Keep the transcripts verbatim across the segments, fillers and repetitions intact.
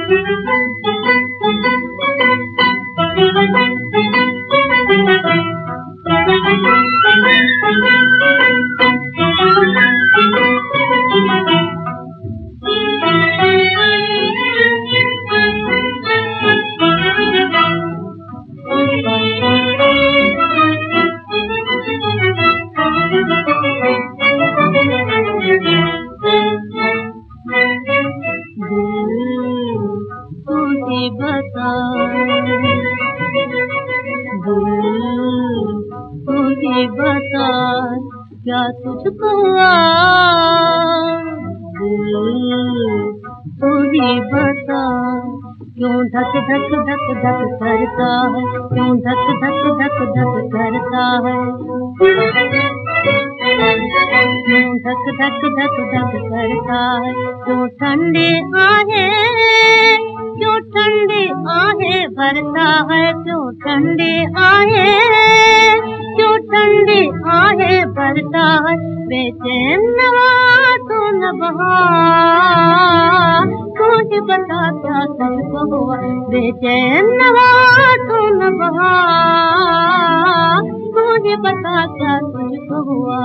बता तुझे बता क्या तुझको तुझे बता क्यों धक धक धक धक करता है, क्यों धक धक धक धक करता है, क्यों धक धक धक धक करता है। क्यों ठंडे आहे क्यों ठंडे आहे भरता है, क्यों ठंडे आहे क्यों ठंडे आहे भरता है। बेचैन तो न बहा तुझे बता क्या तुझको हुआ, बेचैन तो न बहा तुझे बता क्या तुझको हुआ।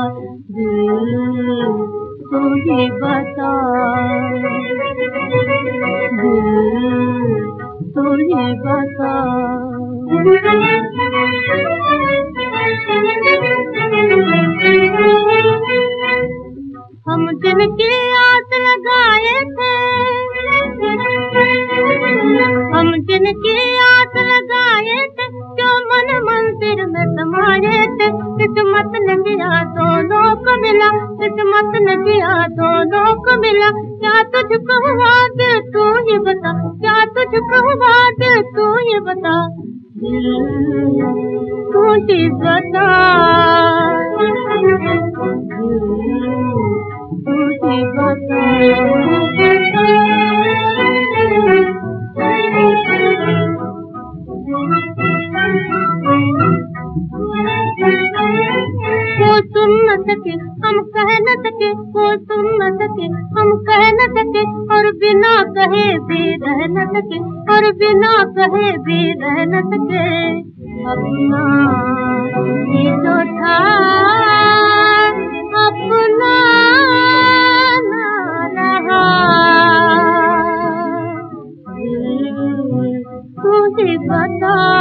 तुझे बता तुझे बता हम जिनकी आस लगाए थे, हम जिनकी आस लगाए थे, जो मन मंदिर में समाये थे। किस्मत ने दिया दोनों को मिला, किस्मत ने दिया दोनों को मिला। क्या तुझको हुआ दिल तू ही बता, क्या तुझको हुआ दिल तू ही बता। तुझे बता तुझे बता कोई सुन न सके हम कह न सके, कोई सुन न सके हम कह न सके, और बिना कहे भी रह न सके, और बिना कहे भी रह न सके। अपना ये जो था अपना ना रहा, तुझे बता